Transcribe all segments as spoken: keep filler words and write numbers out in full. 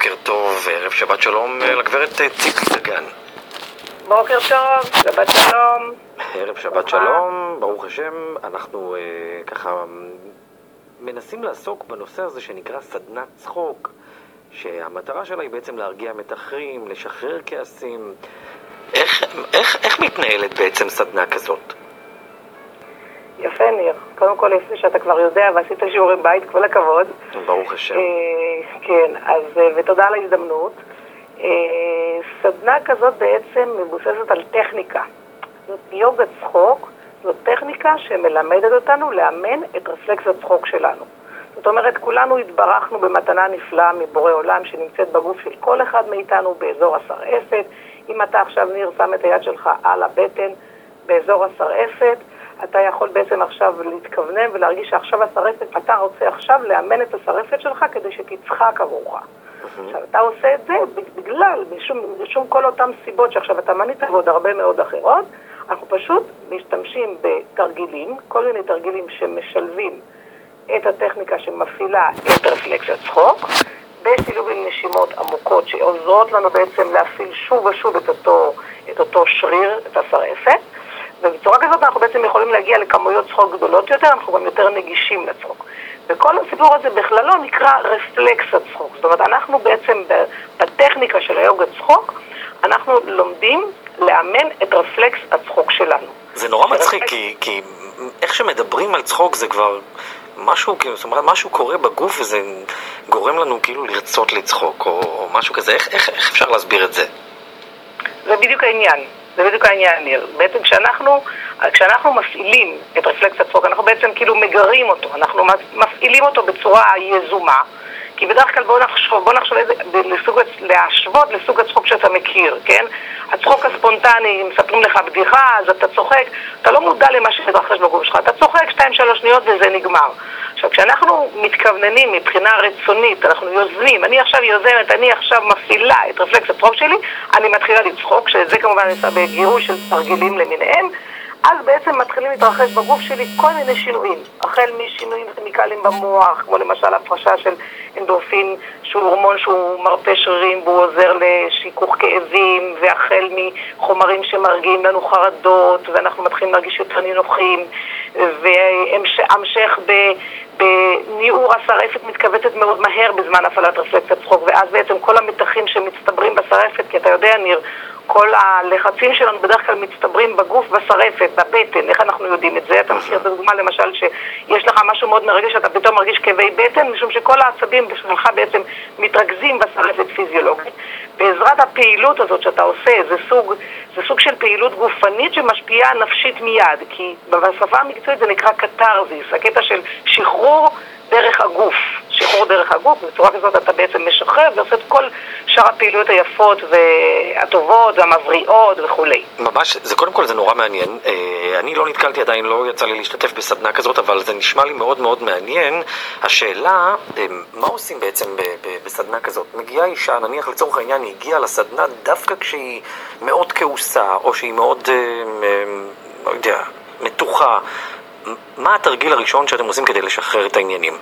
בוקר טוב, ערב שבת שלום לגברת ציפי דגן. בוקר טוב, שבת שלום. ערב שבת שלום, ברוך השם. אנחנו אה, ככה מנסים לעסוק בנושא הזה שנקרא סדנת צחוק, שהמטרה שלה היא בעצם להרגיע מתחים, לשחרר כעסים. איך, איך, איך מתנהלת בעצם סדנה כזאת? יפה ניר, קודם כל לפני שאתה כבר יודע ועשית שיעורי בית, כל הכבוד. ברוך השם. אה, כן, אז ותודה על ההזדמנות. אה, סדנה כזאת בעצם מבוססת על טכניקה. זאת יוגה צחוק, זאת טכניקה שמלמדת אותנו לאמן את רפלקס הצחוק שלנו. זאת אומרת, כולנו התברכנו במתנה נפלאה מבורא עולם שנמצאת בגוף של כל אחד מאיתנו באזור השרעפת. אם אתה עכשיו ניר שם את היד שלך על הבטן באזור השרעפת, אתה יכול בעצם עכשיו להתכוונן ולהרגיש שעכשיו השרעפת, אתה רוצה עכשיו לאמן את השרעפת שלך כדי שתצחק עבורך. עכשיו, אתה עושה את זה בגלל, בשום, בשום כל אותם סיבות שעכשיו אתה מנית ועוד הרבה מאוד אחרות, אנחנו פשוט משתמשים בתרגילים, כל מיני תרגילים שמשלבים את הטכניקה שמפעילה את רפלקס הצחוק, בשילוב עם נשימות עמוקות שעוזרות לנו בעצם להפעיל שוב ושוב את אותו, את אותו שריר, את השרעפת, ובצורה כזאת אנחנו בעצם יכולים להגיע לכמויות צחוק גדולות יותר, אנחנו גם יותר נגישים לצחוק. וכל הסיפור הזה בכללו נקרא רפלקס הצחוק. זאת אומרת, אנחנו בעצם בטכניקה של היוגה צחוק, אנחנו לומדים לאמן את רפלקס הצחוק שלנו. זה נורא מצחיק, כי, כי איך שמדברים על צחוק זה כבר משהו, זאת אומרת, משהו קורה בגוף וזה גורם לנו כאילו לרצות לצחוק או, או משהו כזה. איך, איך, איך אפשר להסביר את זה? זה בדיוק העניין. זה בדיוק העניין, ניר. בעצם כשאנחנו, כשאנחנו מפעילים את רפלקס הצחוק, אנחנו בעצם כאילו מגרים אותו, אנחנו מפעילים אותו בצורה יזומה, כי בדרך כלל בוא נחשוב, בוא נחשוב איזה, לסוג, להשוות לסוג הצחוק שאתה מכיר, כן? הצחוק הספונטני, מספרים לך בדיחה, אז אתה צוחק, אתה לא מודע למה שמתרחש בגוף שלך, אתה צוחק שתיים שלוש שניות וזה נגמר. עכשיו, כשאנחנו מתכווננים מבחינה רצונית, אנחנו יוזמים, אני עכשיו יוזמת, אני עכשיו מפעילה את רפלקס הצחוק שלי, אני מתחילה לצחוק, שזה כמובן נעשה בגירוי של תרגילים למיניהם, אז בעצם מתחילים להתרחש בגוף שלי כל מיני שינויים, החל משינויים כימיקליים במוח, כמו למשל הפרשה של אנדורפין, שהוא הורמון שהוא מרפא שרירים והוא עוזר לשיכוך כאבים, והחל מחומרים שמרגיעים לנו חרדות, ואנחנו מתחילים להרגיש יותר נינוחים, והמשך ב... בניעור השרעפת מתכווצת מאוד מהר בזמן הפעלת רפלקס הצחוק, ואז בעצם כל המתחים שמצטברים בשרעפת, כי אתה יודע ניר, כל הלחצים שלנו בדרך כלל מצטברים בגוף, בשרעפת, בבטן. איך אנחנו יודעים את זה? אתה מכיר את הדוגמה למשל שיש לך משהו מאוד מרגש, אתה פתאום מרגיש כאבי בטן, משום שכל העצבים שלך בעצם מתרכזים בשרעפת פיזיולוגית. בעזרת הפעילות הזאת שאתה עושה, זה סוג, זה סוג של פעילות גופנית שמשפיעה נפשית מיד, כי בשפה המקצועית זה נקרא קטרזיס, הקטע של שחרור דרך הגוף, שחרור דרך הגוף, בצורה כזאת אתה בעצם משחרר ועושה את כל שאר הפעילויות היפות והטובות והמבריאות וכולי. ממש, זה קודם כל זה נורא מעניין. אני לא נתקלתי עדיין, לא יצא לי להשתתף בסדנה כזאת, אבל זה נשמע לי מאוד מאוד מעניין. השאלה, מה עושים בעצם בסדנה כזאת? מגיעה אישה, נניח לצורך העניין, היא הגיעה לסדנה דווקא כשהיא מאוד כעוסה, או שהיא מאוד, לא יודע, מתוחה. מה התרגיל הראשון שאתם עושים כדי לשחרר את העניינים?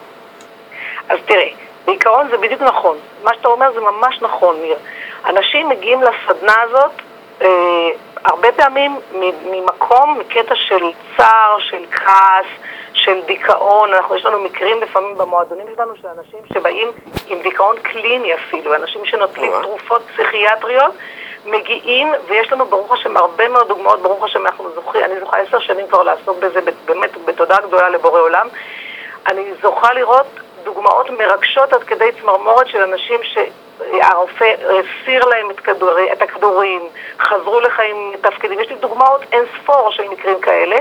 אז תראה, בעיקרון זה בדיוק נכון. מה שאתה אומר זה ממש נכון, ניר. אנשים מגיעים לסדנה הזאת אה, הרבה פעמים ממקום, מקטע של צער, של כעס, של דיכאון. אנחנו, יש לנו מקרים לפעמים במועדונים שלנו של אנשים שבאים עם דיכאון קליני אפילו, אנשים שנוטלים תרופות פסיכיאטריות, מגיעים, ויש לנו ברוך השם הרבה מאוד דוגמאות, ברוך השם אנחנו זוכרים, אני זוכה עשר שנים כבר לעסוק בזה, באמת בתודה גדולה לבורא עולם, אני זוכה לראות דוגמאות מרגשות עד כדי צמרמורת של אנשים שהרופא הסיר להם את, כדור, את הכדורים, חזרו לחיים תפקידים, יש לי דוגמאות אין ספור של מקרים כאלה,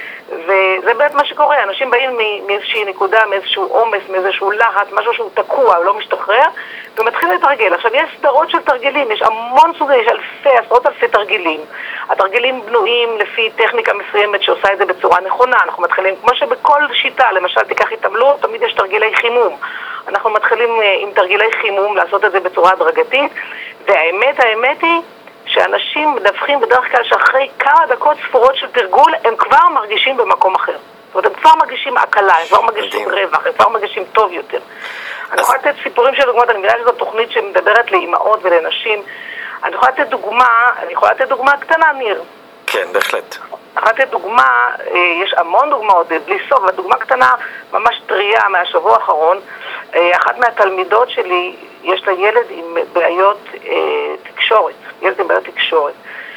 וזה באמת מה שקורה, אנשים באים מאיזושהי נקודה, מאיזשהו עומס, מאיזשהו לחץ, משהו שהוא תקוע, הוא לא משתחרר, ומתחיל לתרגל. עכשיו יש סדרות של תרגילים, יש המון סוגי, יש אלפי, עשרות אלפי תרגילים. התרגילים בנויים לפי טכניקה מסוימת שעושה את זה בצורה נכונה, אנחנו מתחילים, כמו שבכל שיטה, למשל תיקח התעמלות, תמיד יש תרגילי חימום. אנחנו מתחילים עם תרגילי חימום לעשות את זה בצורה הדרגתית, והאמת, האמת היא, שאנשים מדווחים בדרך כלל שאחרי כמה דקות ספורות של תרגול הם כבר מרגישים במקום אחר. זאת אומרת, הם כבר מרגישים הקלה, הם כבר מרגישים רווח, הם כבר מרגישים טוב יותר. אני יכולה לתת סיפורים של דוגמאות, אני מבינה שזו תוכנית שמדברת לאימהות ולנשים. אני יכולה לתת דוגמה, אני יכולה לתת דוגמה קטנה, ניר. כן, בהחלט. אני יכולה לתת דוגמה, יש המון דוגמאות, בלי סוף, והדוגמה קטנה ממש טריה מהשבוע האחרון. אחת מהתלמידות שלי, יש לה ילד עם בעיות אה, תקשורת, ילד עם בעיות תקשורת.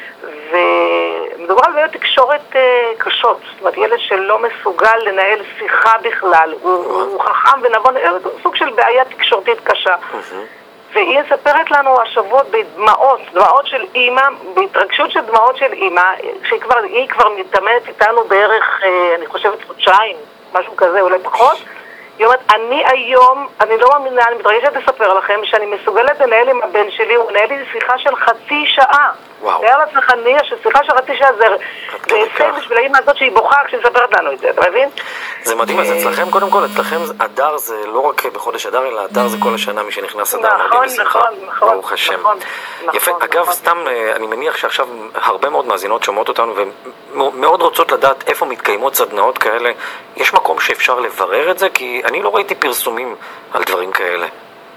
ומדובר על בעיות תקשורת אה, קשות, זאת אומרת, ילד שלא מסוגל לנהל שיחה בכלל, הוא, הוא חכם ונבון, סוג של בעיה תקשורתית קשה. והיא מספרת לנו השבוע בדמעות, דמעות של אימא, בהתרגשות של דמעות של אימא, שהיא כבר, היא כבר מתאמנת איתנו בערך, אה, אני חושבת, חודשיים, משהו כזה, אולי פחות. היא אומרת, אני היום, אני לא מאמינה, אני מתרגשת לספר לכם שאני מסוגלת לנהל עם הבן שלי, הוא נהל לי שיחה של חצי שעה. וואו. תאר לעצמך נהיה ששיחה של חצי שעה זה הישג בשביל האמא הזאת שהיא בוכה כשהיא מספרת לנו את זה, אתה מבין? זה מדהים, אז אצלכם, קודם כל, אצלכם אדר זה לא רק בחודש אדר, אלא אדר זה כל השנה, מי שנכנס אדר מרגיש בשמחה. נכון, נכון, ברוך השם. נכון. יפה, אגב, סתם, אני מניח שעכשיו הרבה מאוד מאזינות שומעות אותנו ומאוד רוצות לדעת איפה מתקיימות סדנאות כאלה. יש מקום שאפשר לברר את זה? כי אני לא ראיתי פרסומים על דברים כאלה.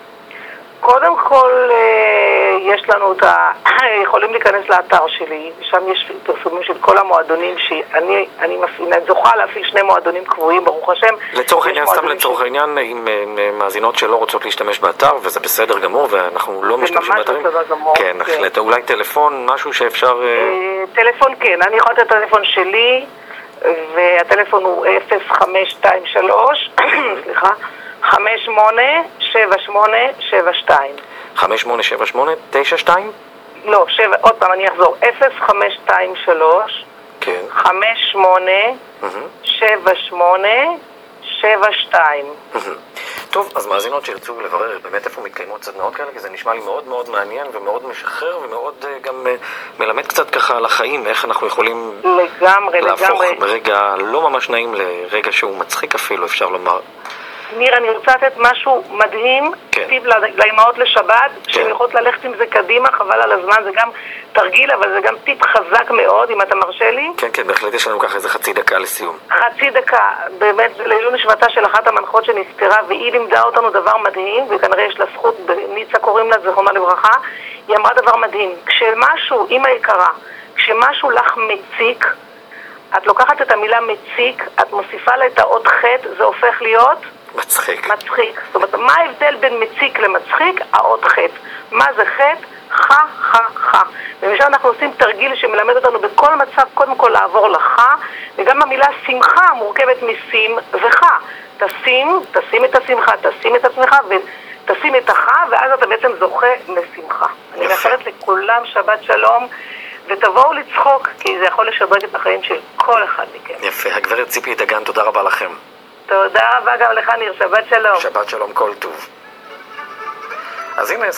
קודם כל, יש לנו את ה... יכולים להיכנס לאתר שלי, שם יש פרסומים של כל המועדונים שאני אני מפעילה, זוכה להפעיל שני מועדונים קבועים, ברוך השם. לצורך העניין, סתם לצורך העניין, עם מאזינות שלא רוצות להשתמש באתר, וזה בסדר גמור, ואנחנו לא משתמשים באתרים. זה ממש בסדר גמור. כן, החלט. אולי טלפון, משהו שאפשר... טלפון, כן. אני יכולה את הטלפון שלי, והטלפון הוא אפס חמש שתיים שלוש, סליחה, חמש שמונה שבע שמונה שבע שתיים. חמש שמונה שבע שמונה תשע שתיים? לא, שבע, עוד פעם אני אחזור, אפס חמש שתיים שלוש, כן. חמש שמונה שבע שמונה שבע שתיים. טוב, אז מאזינות שירצו לברר באמת איפה מתקיימות סדנאות כאלה, כי זה נשמע לי מאוד מאוד מעניין ומאוד משחרר ומאוד uh, גם uh, מלמד קצת ככה על החיים, איך אנחנו יכולים לגמרי, להפוך לגמרי. ברגע לא ממש נעים לרגע שהוא מצחיק אפילו, אפשר לומר. ניר, אני רוצה לתת משהו מדהים, כן. טיפ לאמהות לשבת, כן. שהן יכולות ללכת עם זה קדימה, חבל על הזמן, זה גם תרגיל, אבל זה גם טיפ חזק מאוד, אם אתה מרשה לי. כן, כן, בהחלט יש לנו ככה איזה חצי דקה לסיום. חצי דקה, באמת, זה לעילוי נשמתה של אחת המנחות שנפטרה, והיא לימדה אותנו דבר מדהים, וכנראה יש לה זכות, ניצה קוראים לה, זכרונה לברכה, היא אמרה דבר מדהים, כשמשהו, אמא יקרה, כשמשהו לך מציק, את לוקחת את המילה מציק, את מוסיפה לה את האות חטא, זה הופך להיות מצחיק. מצחיק. זאת אומרת, מה ההבדל בין מציק למצחיק? האות חטא. מה זה חטא? חה, חה, חה. ומשם אנחנו עושים תרגיל שמלמד אותנו בכל מצב, קודם כל לעבור לחה, וגם המילה שמחה מורכבת משים וחה. תשים, תשים את השמחה, תשים את עצמך ותשים את החה, ואז אתה בעצם זוכה לשמחה. אני מאחלת לכולם שבת שלום, ותבואו לצחוק, כי זה יכול לשדרג את החיים של כל אחד מכם. יפה, הגברת ציפי דגן, תודה רבה לכם. תודה רבה גם לך ניר, שבת שלום. שבת שלום, כל טוב. אז הנה